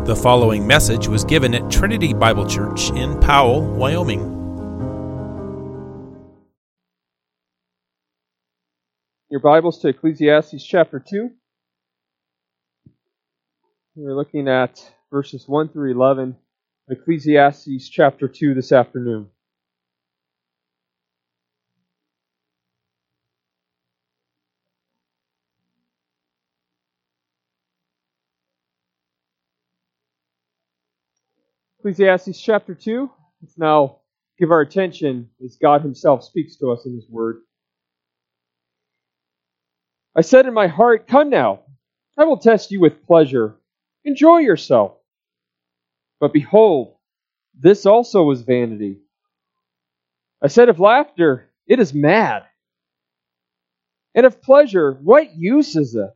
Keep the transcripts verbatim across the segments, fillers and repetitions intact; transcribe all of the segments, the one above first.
The following message was given at Trinity Bible Church in Powell, Wyoming. Your Bibles to Ecclesiastes chapter two. We're looking at verses one through eleven, Ecclesiastes chapter two this afternoon. Ecclesiastes chapter two. Let's now give our attention as God Himself speaks to us in His Word. I said in my heart, "Come now, I will test you with pleasure. Enjoy yourself." But behold, this also was vanity. I said of laughter, "It is mad." And of pleasure, what use is it?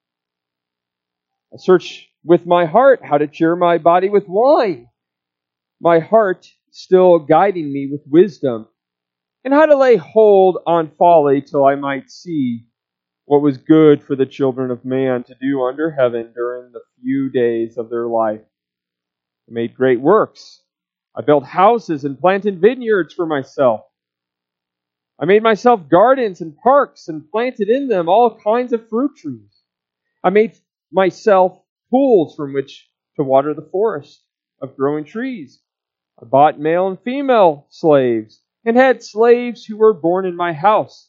I search with my heart how to cheer my body with wine, my heart still guiding me with wisdom, and how to lay hold on folly till I might see what was good for the children of man to do under heaven during the few days of their life. I made great works. I built houses and planted vineyards for myself. I made myself gardens and parks and planted in them all kinds of fruit trees. I made myself pools from which to water the forest of growing trees. I bought male and female slaves and had slaves who were born in my house.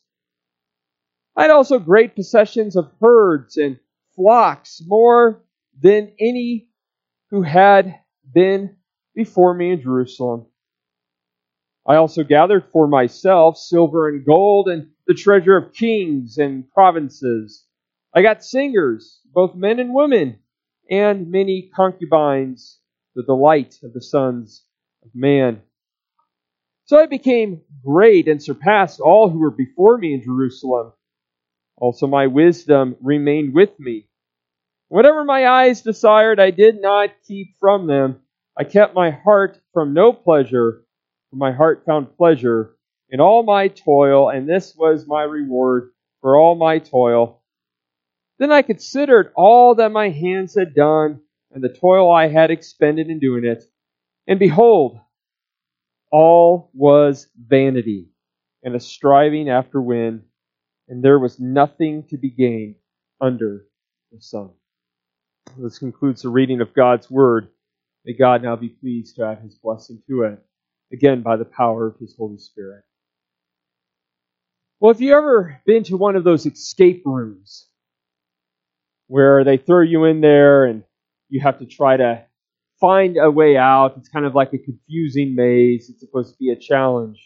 I had also great possessions of herds and flocks, more than any who had been before me in Jerusalem. I also gathered for myself silver and gold and the treasure of kings and provinces. I got singers, both men and women, and many concubines, the delight of the sons of man. So I became great and surpassed all who were before me in Jerusalem. Also my wisdom remained with me. Whatever my eyes desired, I did not keep from them. I kept my heart from no pleasure, for my heart found pleasure in all my toil, and this was my reward for all my toil. Then I considered all that my hands had done, and the toil I had expended in doing it. And behold, all was vanity, and a striving after wind, and there was nothing to be gained under the sun. This concludes the reading of God's Word. May God now be pleased to add His blessing to it, again by the power of His Holy Spirit. Well, have you ever been to one of those escape rooms where they throw you in there and you have to try to find a way out? It's kind of like a confusing maze. It's supposed to be a challenge.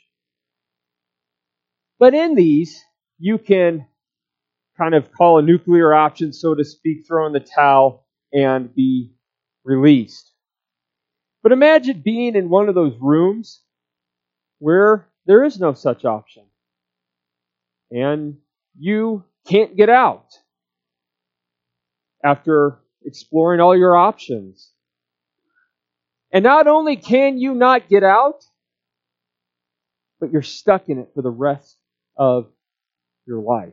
But in these, you can kind of call a nuclear option, so to speak, throw in the towel and be released. But imagine being in one of those rooms where there is no such option, and you can't get out after exploring all your options. And not only can you not get out, but you're stuck in it for the rest of your life.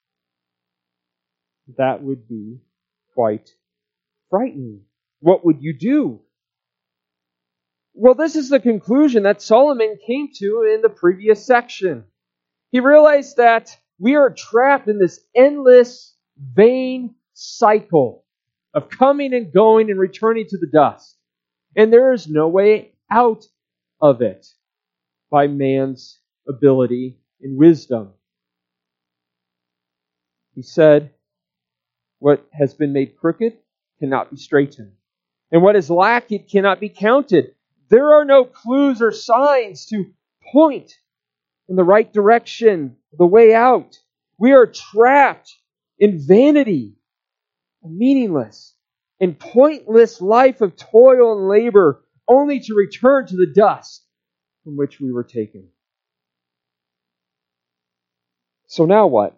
That would be quite frightening. What would you do? Well, this is the conclusion that Solomon came to in the previous section. He realized that we are trapped in this endless, vain cycle of coming and going and returning to the dust. And there is no way out of it by man's ability and wisdom. He said, what has been made crooked cannot be straightened, and what is lacking cannot be counted. There are no clues or signs to point in the right direction, the way out. We are trapped in vanity, a meaningless and pointless life of toil and labor, only to return to the dust from which we were taken. So now what?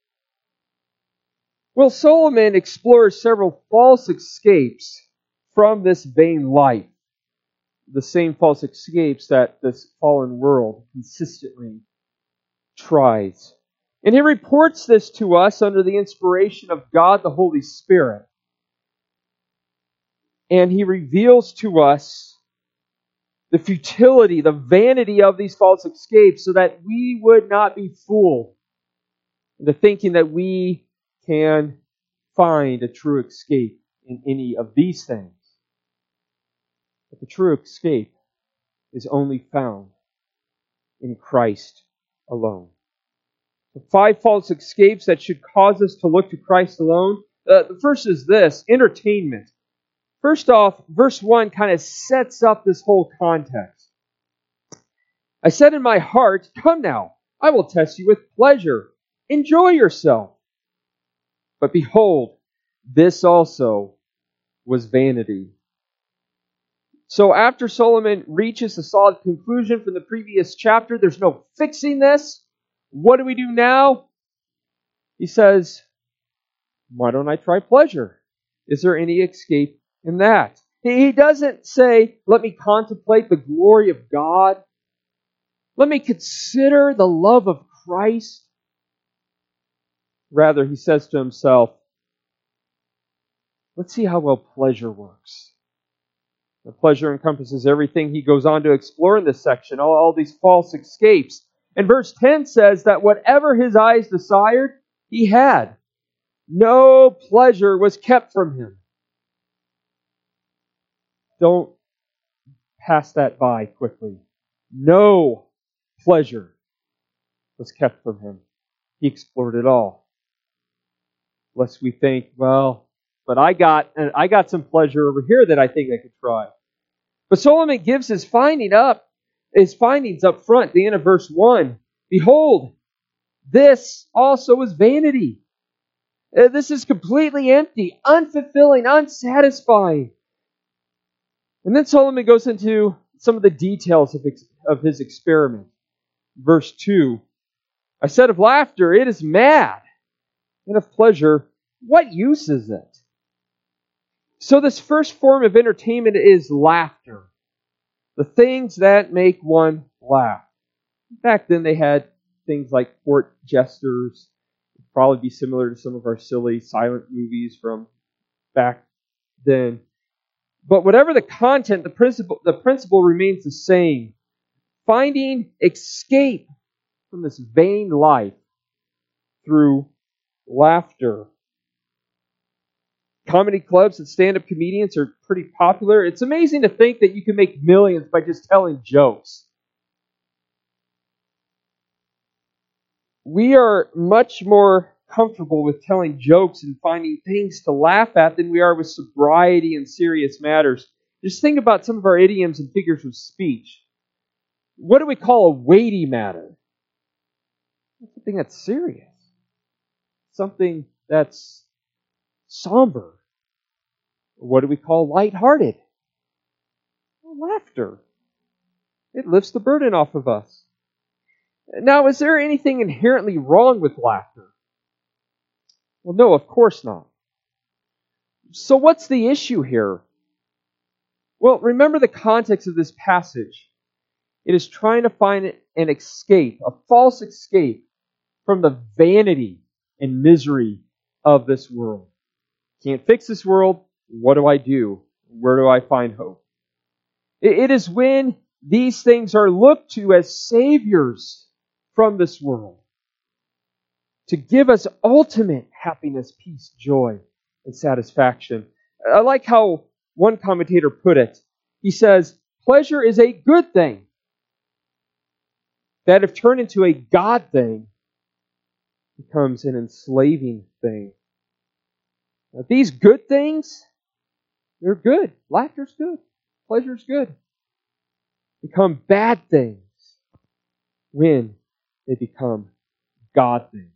Well, Solomon explores several false escapes from this vain life, the same false escapes that this fallen world consistently tries. And he reports this to us under the inspiration of God the Holy Spirit. And he reveals to us the futility, the vanity of these false escapes so that we would not be fooled into thinking that we can find a true escape in any of these things. But the true escape is only found in Christ alone. The five false escapes that should cause us to look to Christ alone. Uh, the first is this, entertainment. First off, verse one kind of sets up this whole context. I said in my heart, come now, I will test you with pleasure. Enjoy yourself. But behold, this also was vanity. So after Solomon reaches a solid conclusion from the previous chapter, there's no fixing this. What do we do now? He says, why don't I try pleasure? Is there any escape in that? He doesn't say, let me contemplate the glory of God. Let me consider the love of Christ. Rather, he says to himself, let's see how well pleasure works. The pleasure encompasses everything he goes on to explore in this section, all, all these false escapes. And verse ten says that whatever his eyes desired, he had. No pleasure was kept from him. Don't pass that by quickly. No pleasure was kept from him. He explored it all. Lest we think, well, but I got I got some pleasure over here that I think I could try. But Solomon gives his finding up, his findings up front, the end of verse one. Behold, this also is vanity. Uh, This is completely empty, unfulfilling, unsatisfying. And then Solomon goes into some of the details of, ex- of his experiment. Verse two, I said of laughter, it is mad, and of pleasure, what use is it? So this first form of entertainment is laughter. The things that make one laugh. Back then they had things like court jesters. It'd probably be similar to some of our silly silent movies from back then. But whatever the content, the principle, the principle remains the same. Finding escape from this vain life through laughter. Comedy clubs and stand-up comedians are pretty popular. It's amazing to think that you can make millions by just telling jokes. We are much more comfortable with telling jokes and finding things to laugh at than we are with sobriety and serious matters. Just think about some of our idioms and figures of speech. What do we call a weighty matter? Something that's serious. Something that's somber. What do we call lighthearted? Well, laughter. It lifts the burden off of us. Now, is there anything inherently wrong with laughter? Well, no, of course not. So what's the issue here? Well, remember the context of this passage. It is trying to find an escape, a false escape from the vanity and misery of this world. Can't fix this world. What do I do? Where do I find hope? It is when these things are looked to as saviors from this world to give us ultimate happiness, peace, joy, and satisfaction. I like how one commentator put it. He says, pleasure is a good thing that if turned into a God thing, becomes an enslaving thing. Now, these good things, they're good. Laughter's good. Pleasure's good. Become bad things when they become God things.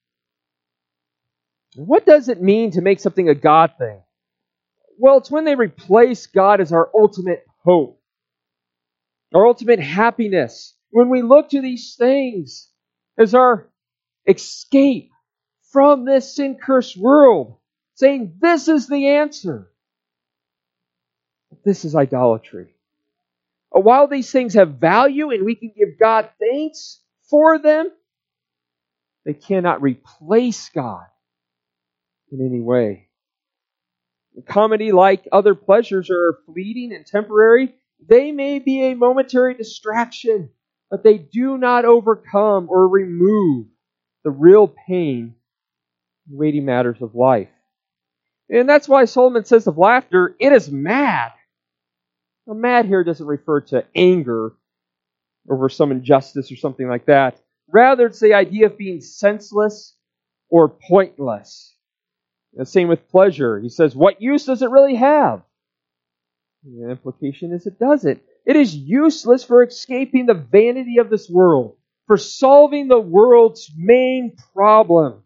What does it mean to make something a God thing? Well, it's when they replace God as our ultimate hope, our ultimate happiness. When we look to these things as our escape from this sin-cursed world, saying this is the answer. This is idolatry. While these things have value and we can give God thanks for them, they cannot replace God in any way. comedy, like other pleasures, are fleeting and temporary. They may be a momentary distraction, but they do not overcome or remove the real pain and weighty matters of life. And that's why Solomon says of laughter, it is mad. Now, mad here doesn't refer to anger over some injustice or something like that. Rather, it's the idea of being senseless or pointless. The same with pleasure. He says, what use does it really have? The implication is it doesn't. It is useless for escaping the vanity of this world, for solving the world's main problem.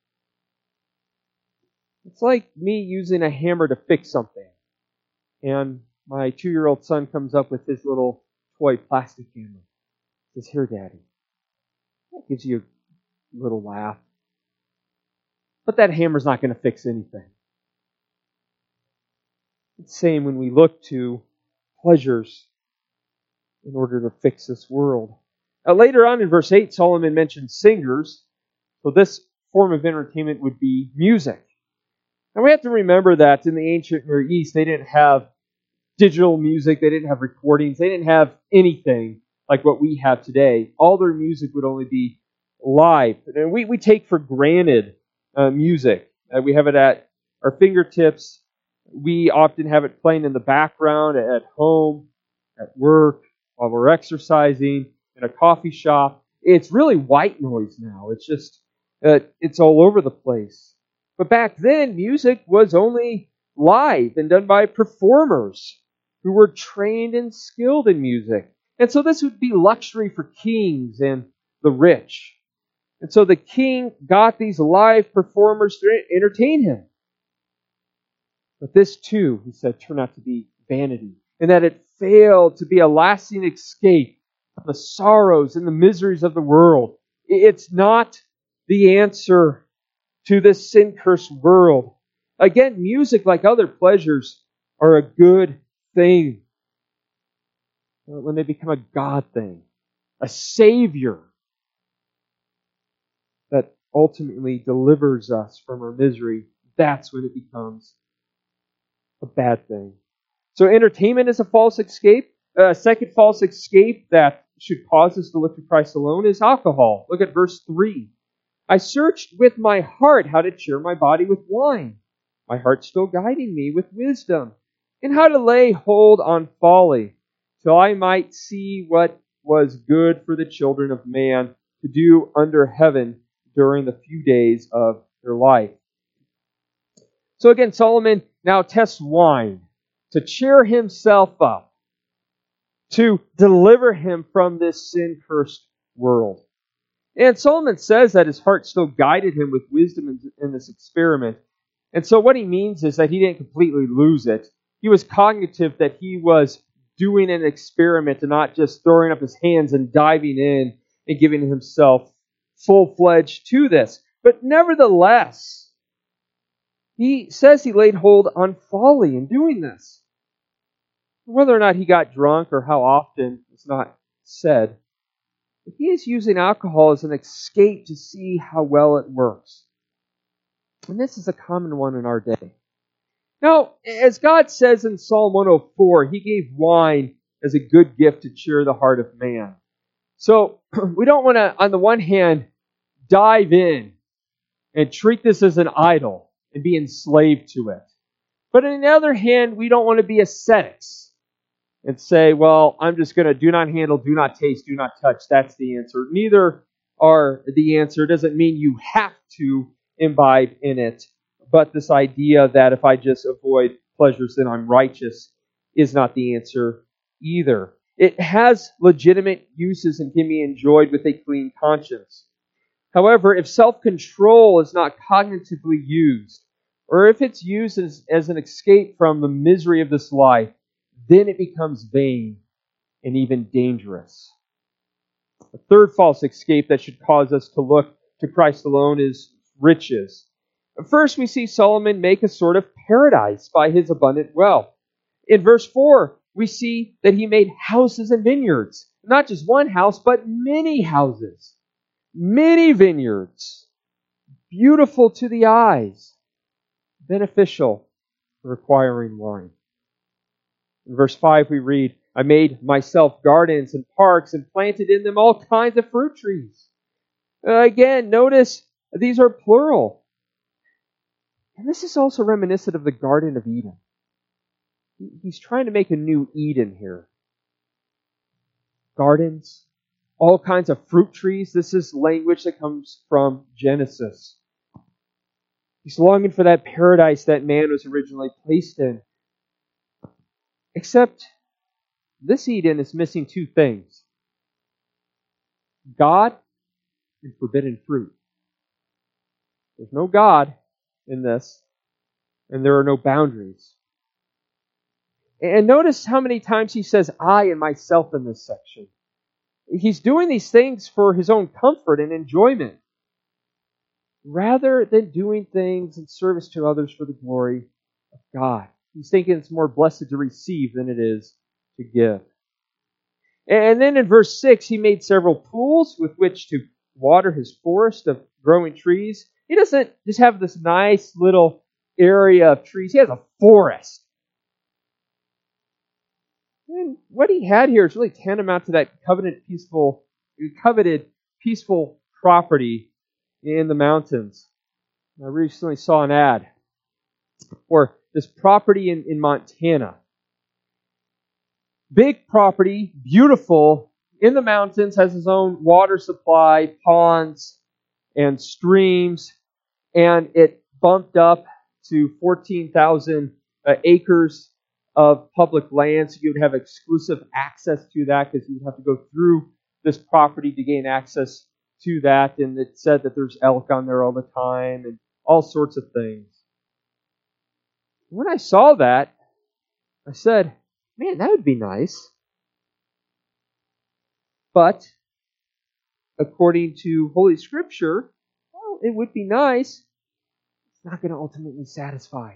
It's like me using a hammer to fix something. And my two-year-old son comes up with his little toy plastic hammer. He says, here, Daddy. That gives you a little laugh. But that hammer's not going to fix anything. It's the same when we look to pleasures in order to fix this world. Now, later on in verse eight, Solomon mentions singers. So this form of entertainment would be music. Now we have to remember that in the ancient Near East, they didn't have digital music, they didn't have recordings, they didn't have anything like what we have today. All their music would only be live. And we, we take for granted uh, music. Uh, we have it at our fingertips. We often have it playing in the background at home, at work, while we're exercising, in a coffee shop. It's really white noise now. It's just, uh, it's all over the place. But back then, music was only live and done by performers who were trained and skilled in music. And so this would be luxury for kings and the rich. And so the king got these live performers to entertain him. But this too, he said, turned out to be vanity, and that it failed to be a lasting escape from the sorrows and the miseries of the world. It's not the answer to this sin-cursed world. Again, music, like other pleasures, are a good thing when they become a God thing, a Savior that ultimately delivers us from our misery. That's when it becomes a bad thing. So entertainment is a false escape. A second false escape that should cause us to look to Christ alone is alcohol. Look at verse three. I searched with my heart how to cheer my body with wine, my heart still guiding me with wisdom, and how to lay hold on folly, till I might see what was good for the children of man to do under heaven during the few days of their life. So again, Solomon now tests wine to cheer himself up, to deliver him from this sin-cursed world. And Solomon says that his heart still guided him with wisdom in, in this experiment. And so what he means is that he didn't completely lose it. He was cognitive that he was doing an experiment and not just throwing up his hands and diving in and giving himself full-fledged to this. But nevertheless, he says he laid hold on folly in doing this. Whether or not he got drunk or how often is not said. But he is using alcohol as an escape to see how well it works. And this is a common one in our day. Now, as God says in Psalm one oh four, He gave wine as a good gift to cheer the heart of man. So we don't want to, on the one hand, dive in and treat this as an idol and be enslaved to it. But on the other hand, we don't want to be ascetics and say, well, I'm just going to do not handle, do not taste, do not touch. That's the answer. Neither are the answer. It doesn't mean you have to imbibe in it. But this idea that if I just avoid pleasures, then I'm righteous is not the answer either. It has legitimate uses and can be enjoyed with a clean conscience. However, if self-control is not cognitively used, or if it's used as, as an escape from the misery of this life, then it becomes vain and even dangerous. A third false escape that should cause us to look to Christ alone is riches. First, we see Solomon make a sort of paradise by his abundant wealth. In verse four, we see that he made houses and vineyards. Not just one house, but many houses. Many vineyards. Beautiful to the eyes. Beneficial for acquiring wine. In verse five we read, I made myself gardens and parks and planted in them all kinds of fruit trees. Uh, again, notice these are plural. And this is also reminiscent of the Garden of Eden. He's trying to make a new Eden here. Gardens, all kinds of fruit trees. This is language that comes from Genesis. He's longing for that paradise that man was originally placed in. Except this Eden is missing two things: God and forbidden fruit. There's no God in this, and there are no boundaries. And notice how many times he says I and myself in this section. He's doing these things for his own comfort and enjoyment, rather than doing things in service to others for the glory of God. He's thinking it's more blessed to receive than it is to give. And then in verse six, he made several pools with which to water his forest of growing trees. He doesn't just have this nice little area of trees. He has a forest. And what he had here is really tantamount to that covenant peaceful, coveted peaceful property in the mountains. I recently saw an ad for this property in, in Montana. Big property, beautiful, in the mountains, has its own water supply, ponds, and streams, and it bumped up to fourteen thousand uh, acres of public land, so you would have exclusive access to that because you would have to go through this property to gain access to that, and it said that there's elk on there all the time and all sorts of things. When I saw that, I said, man, that would be nice. But according to Holy Scripture, well, it would be nice. It's not going to ultimately satisfy,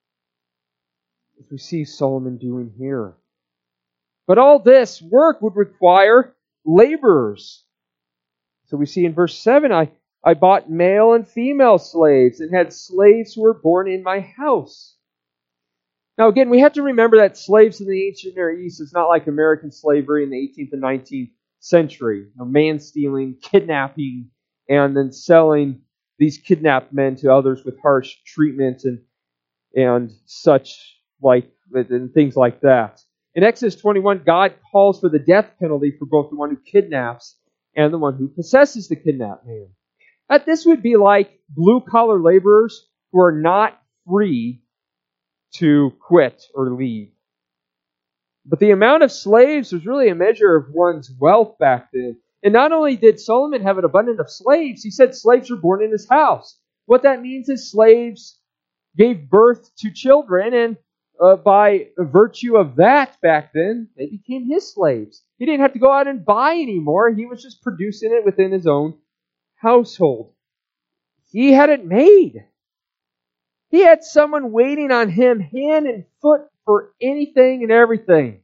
as we see Solomon doing here. But all this work would require laborers. So we see in verse seven, I, I bought male and female slaves and had slaves who were born in my house. Now again, we have to remember that slaves in the ancient Near East is not like American slavery in the eighteenth and nineteenth century. You know, man-stealing, kidnapping, and then selling these kidnapped men to others with harsh treatment and, and such like and things like that. In Exodus twenty-one, God calls for the death penalty for both the one who kidnaps and the one who possesses the kidnapped man. That this would be like blue-collar laborers who are not free to quit or leave. But the amount of slaves was really a measure of one's wealth back then. And not only did Solomon have an abundance of slaves, he said slaves were born in his house. What that means is slaves gave birth to children, and uh, by virtue of that back then, they became his slaves. He didn't have to go out and buy anymore. He was just producing it within his own household. He had it made. He had someone waiting on him hand and foot for anything and everything.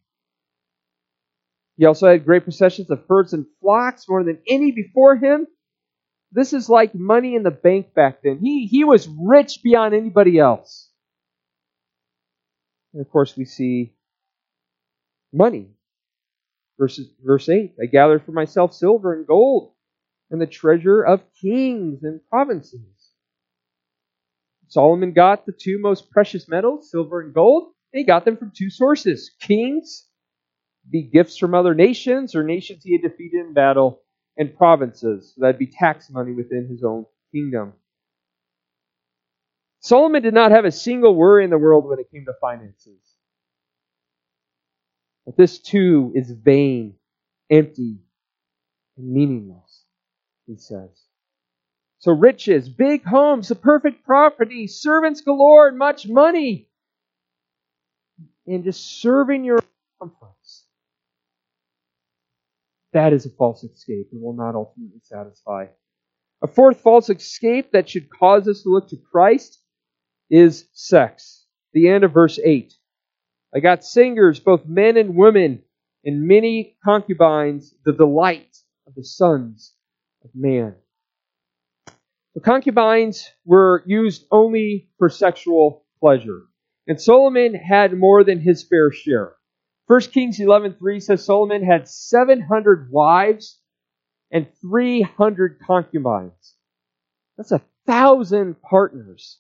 He also had great possessions of herds and flocks, more than any before him. This is like money in the bank back then. He, he was rich beyond anybody else. And of course we see money. Verses, verse eight, I gathered for myself silver and gold and the treasure of kings and provinces. Solomon got the two most precious metals, silver and gold, and he got them from two sources. Kings, be gifts from other nations or nations he had defeated in battle, and provinces. So that'd be tax money within his own kingdom. Solomon did not have a single worry in the world when it came to finances. But this too is vain, empty, and meaningless, he says. So riches, big homes, a perfect property, servants galore, and much money. And just serving your comforts. That is a false escape and will not ultimately satisfy. A fourth false escape that should cause us to look to Christ is sex. The end of verse eight. I got singers, both men and women, and many concubines, the delight of the sons of man. The concubines were used only for sexual pleasure. And Solomon had more than his fair share. First Kings eleven three says Solomon had seven hundred wives and three hundred concubines. That's a thousand partners.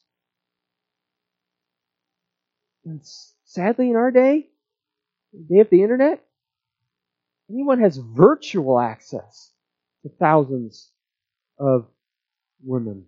And sadly, in our day, the day of the internet, anyone has virtual access to thousands of women.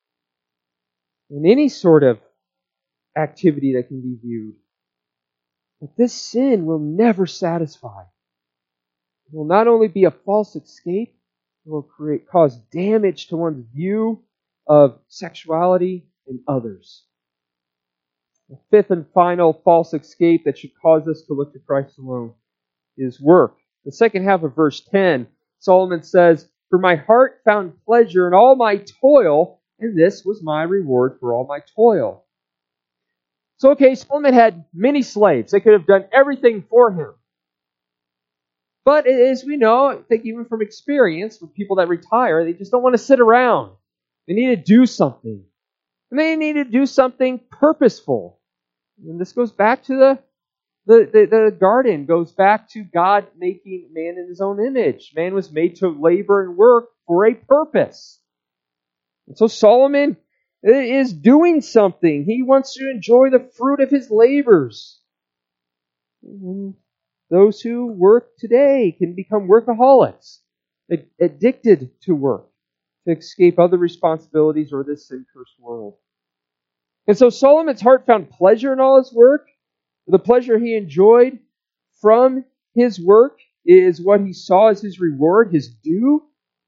And any sort of activity that can be viewed. But this sin will never satisfy. It will not only be a false escape, it will create cause damage to one's view of sexuality and others. The fifth and final false escape that should cause us to look to Christ alone is work. The second half of verse ten, Solomon says, "For my heart found pleasure in all my toil, and this was my reward for all my toil." So, okay, Solomon had many slaves. They could have done everything for him. But as we know, I think even from experience, with people that retire, they just don't want to sit around. They need to do something. And they need to do something purposeful. And this goes back to the, the, the, the garden, goes back to God making man in his own image. Man was made to labor and work for a purpose. And so Solomon is doing something. He wants to enjoy the fruit of his labors. And those who work today can become workaholics, addicted to work, to escape other responsibilities or this sin-cursed world. And so Solomon's heart found pleasure in all his work. The pleasure he enjoyed from his work is what he saw as his reward, his due.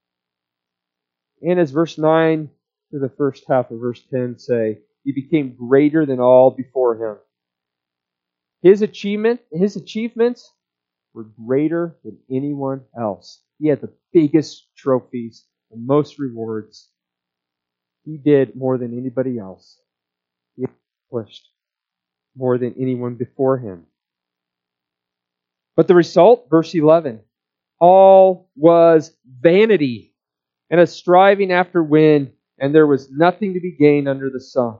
And as verse nine to the first half of verse ten say, he became greater than all before him. His achievement, his achievements were greater than anyone else. He had the biggest trophies, the most rewards. He did more than anybody else. He accomplished more than anyone before him. But the result, verse eleven, all was vanity and a striving after wind, and there was nothing to be gained under the sun.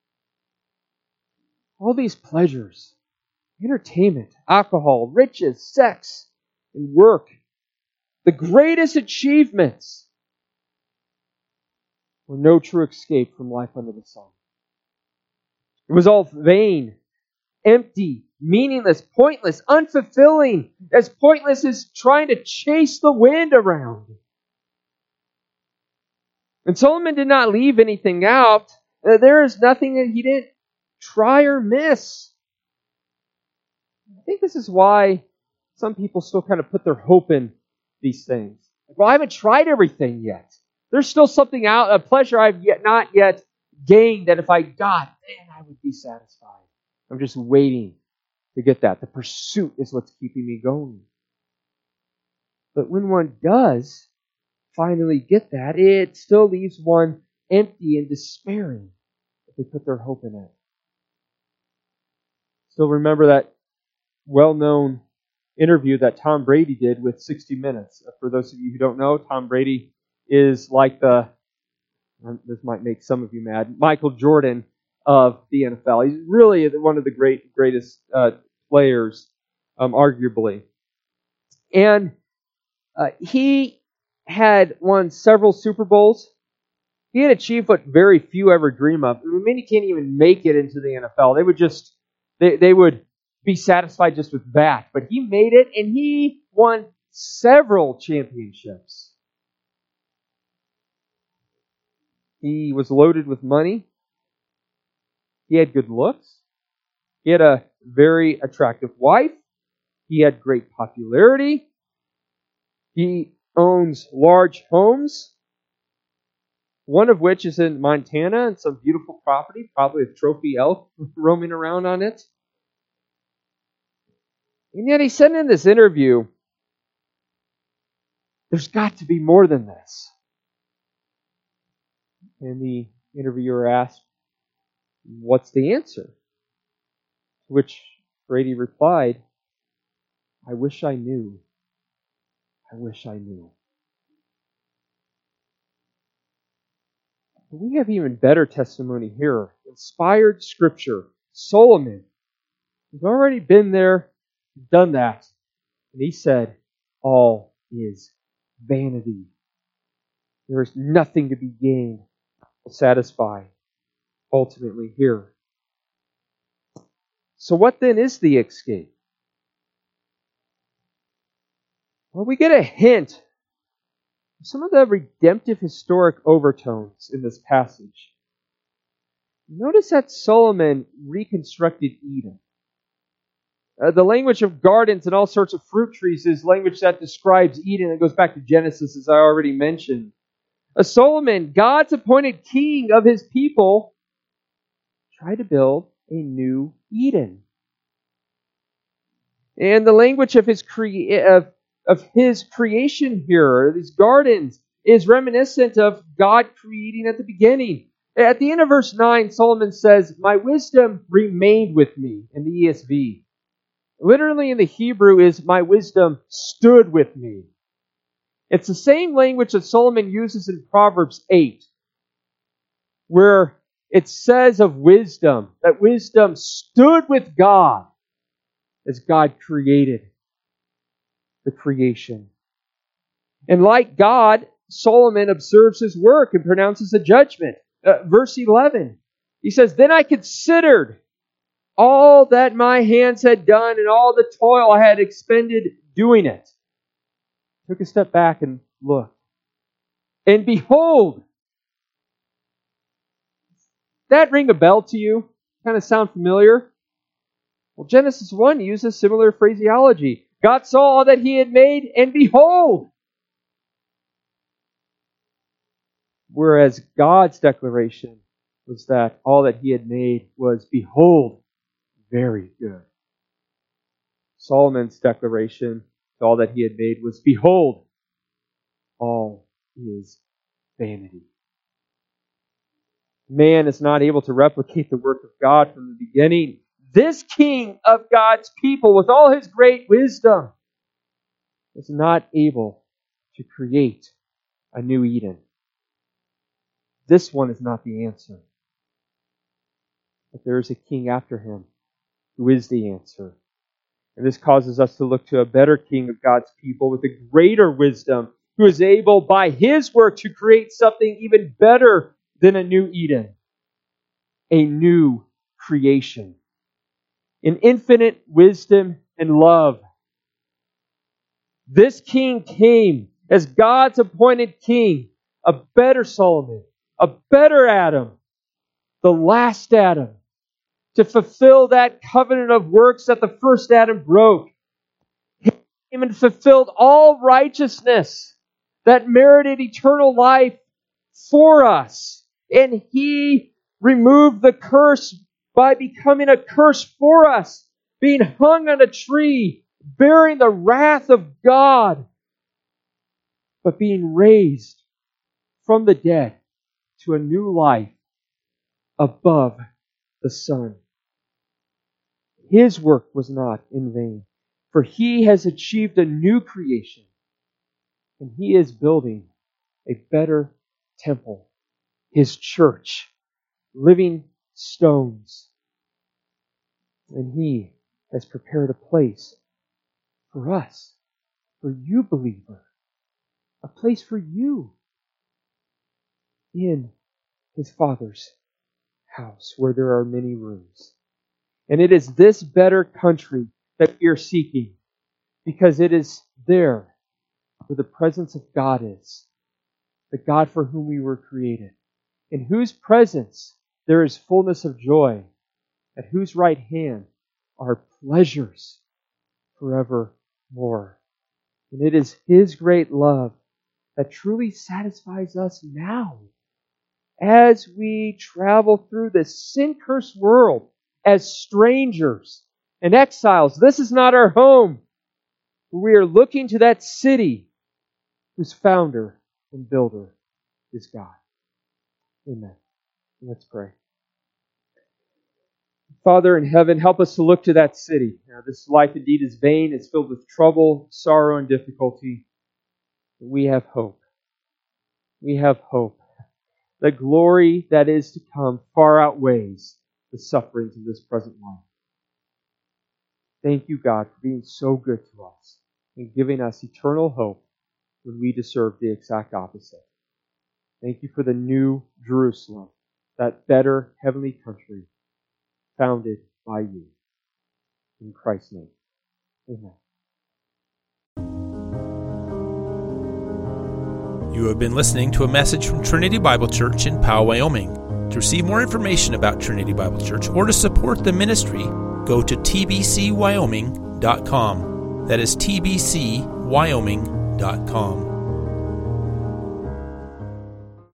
All these pleasures, entertainment, alcohol, riches, sex, and work, the greatest achievements, were no true escape from life under the sun. It was all vain, empty, meaningless, pointless, unfulfilling, as pointless as trying to chase the wind around. And Solomon did not leave anything out. There is nothing that he didn't try or miss. I think this is why some people still kind of put their hope in these things. Well, I haven't tried everything yet. There's still something out, a pleasure I've yet not yet gained that if I got, then I would be satisfied. I'm just waiting to get that. The pursuit is what's keeping me going. But when one does finally get that, it still leaves one empty and despairing if they put their hope in it. Still remember that well-known interview that Tom Brady did with sixty minutes. For those of you who don't know, Tom Brady is like the, this might make some of you mad, Michael Jordan of the N F L. He's really one of the great greatest uh, players, um, arguably. And uh, he had won several Super Bowls. He had achieved what very few ever dream of. I mean, many can't even make it into the N F L. They would just, they, they would be satisfied just with that. But he made it, and he won several championships. He was loaded with money. He had good looks. He had a very attractive wife. He had great popularity. He owns large homes, one of which is in Montana and some beautiful property, probably a trophy elk roaming around on it. And yet he said in this interview, there's got to be more than this. And the interviewer asked, what's the answer? To which Brady replied, I wish I knew. I wish I knew. But we have even better testimony here. Inspired Scripture. Solomon, he's already been there, done that. And he said, all is vanity. There is nothing to be gained or satisfied ultimately here. So what then is the escape? Well, we get a hint of some of the redemptive historic overtones in this passage. Notice that Solomon reconstructed Eden. Uh, the language of gardens and all sorts of fruit trees is language that describes Eden. It goes back to Genesis, as I already mentioned. Uh, Solomon, God's appointed king of his people, tried to build a new Eden. And the language of his cre- of, of his creation here, these gardens, is reminiscent of God creating at the beginning. At the end of verse nine, Solomon says, "My wisdom remained with me," in the E S V. Literally in the Hebrew is, "My wisdom stood with me." It's the same language that Solomon uses in Proverbs eight, where it says of wisdom that wisdom stood with God as God created the creation. And like God, Solomon observes his work and pronounces a judgment. Uh, verse eleven, he says, "Then I considered all that my hands had done and all the toil I had expended doing it." Took a step back and looked. And behold, that ring a bell to you? Kind of sound familiar? Well, Genesis one uses similar phraseology. God saw all that he had made, and behold. Whereas God's declaration was that all that he had made was, behold, very good. Solomon's declaration to all that he had made was, behold, all is vanity. Man is not able to replicate the work of God from the beginning. This king of God's people, with all his great wisdom, was not able to create a new Eden. This one is not the answer. But there is a king after him who is the answer. And this causes us to look to a better king of God's people with a greater wisdom, who is able by his work to create something even better than a new Eden. A new creation. In infinite wisdom and love, this king came as God's appointed king, a better Solomon, a better Adam, the last Adam, to fulfill that covenant of works that the first Adam broke. He came and fulfilled all righteousness that merited eternal life for us. And he removed the curse by becoming a curse for us, being hung on a tree, bearing the wrath of God, but being raised from the dead to a new life above the sun. His work was not in vain, for he has achieved a new creation, and he is building a better temple, his church, living stones. And he has prepared a place for us, for you, believer, a place for you in his Father's house, where there are many rooms. And it is this better country that we are seeking, because it is there where the presence of God is, the God for whom we were created, in whose presence there is fullness of joy, at whose right hand are pleasures forevermore. And it is his great love that truly satisfies us now as we travel through this sin-cursed world as strangers and exiles. This is not our home. We are looking to that city whose founder and builder is God. Amen. Let's pray. Father in heaven, help us to look to that city. Now, this life indeed is vain. It's filled with trouble, sorrow, and difficulty. But we have hope. We have hope. The glory that is to come far outweighs the the sufferings of this present life. Thank you, God, for being so good to us and giving us eternal hope when we deserve the exact opposite. Thank you for the new Jerusalem, that better heavenly country founded by you. In Christ's name, amen. You have been listening to a message from Trinity Bible Church in Powell, Wyoming. To receive more information about Trinity Bible Church or to support the ministry, go to t b c wyoming dot com. That is t b c wyoming dot com.